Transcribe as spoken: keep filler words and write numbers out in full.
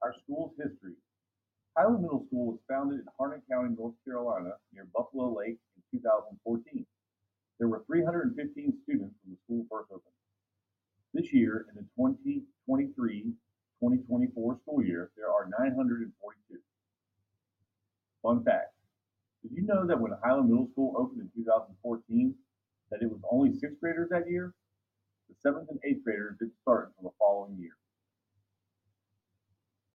Our school's history. Highland Middle School was founded in Harnett County, North Carolina, near Buffalo Lake in two thousand fourteen. There were three hundred fifteen students when the school first opened. This year, in the twenty twenty-three twenty twenty-four school year, there are nine hundred forty-two. Fun fact. Did you know that when Highland Middle School opened in two thousand fourteen, that it was only sixth graders that year? The seventh and eighth graders didn't start until the following year.